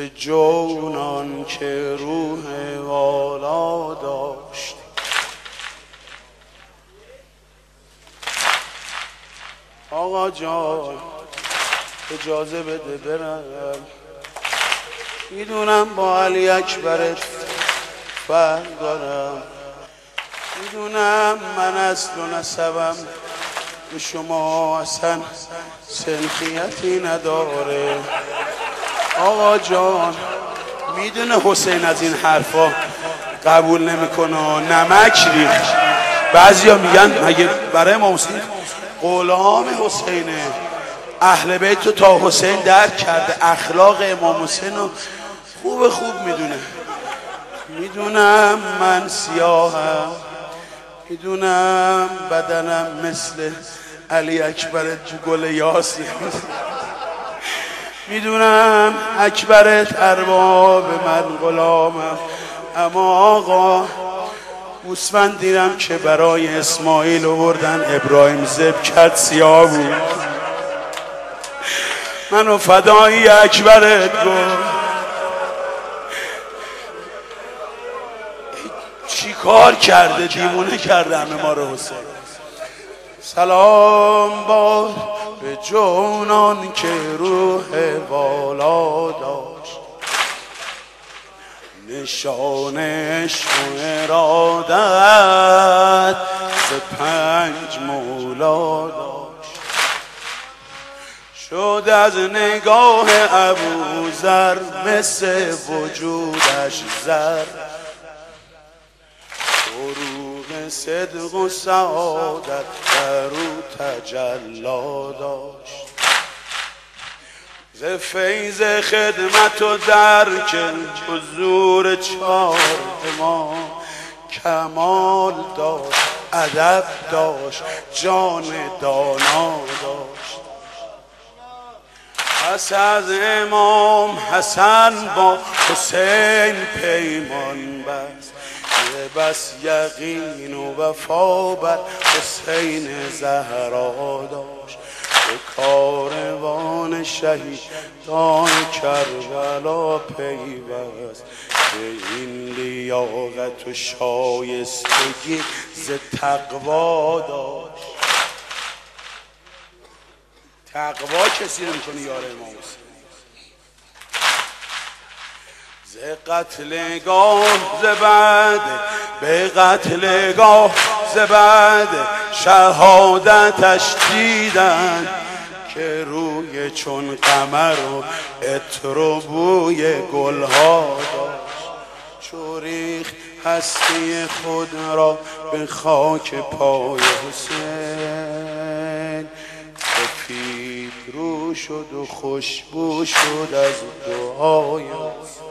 به جونان که روح والا داشت. آقا جان اجازه بده برم، میدونم با علی اکبرت فرق دارم، میدونم من اصل و نسبم به شما اصلا سنخیتی نداره. آقا جان میدونه حسین از این حرفا قبول نمیکنه، نمک ریخت. بعضیا میگن مگه برای امام حسین غلام حسینه، اهل بیت رو تا حسین درک کرده، اخلاق امام حسین رو خوب میدونه. میدونم من سیاهم، میدونم بدنم مثل علی اکبرت گل یاسین، میدونم اکبرت ارباب من غلامم، اما آقا گوسفند دیرم که برای اسماعیل آوردن ابراهیم ذبح کرد سیاه بود، منو فدایی اکبرت گفت. چی کار کرده؟ دیوونه کرده همه ما رو حسین. سلام باد به جونان که روح والا داشت، نشانش و ارادت به 5 مولا داشت. شد از نگاه ابوذر مثل وجودش زر، فروغ صدق و سعادت در او تجلا داشت. ز فیض خدمت و درک حضور 4 ما کمال داشت، ادب داشت، جان دانا داشت. پس از امام حسن با حسین پیمان بست، بس یقین و وفا بر حسین زهرا داشت. به کاروان شهیدان کربلا پیوست، به این لیاقت و شایستگی ز تقوا داشت. تقوا کسی نمی‌کنه یار امام حسین. ز قتلگاه ز بعد به قتلگاه ز بعد شهادتش دیدن، که روی چون قمر و عطر و بوی گلها داشت. چو ریخت هستی خود را به خاک پای حسین، سفید رو شد و خوشبو شد از دعای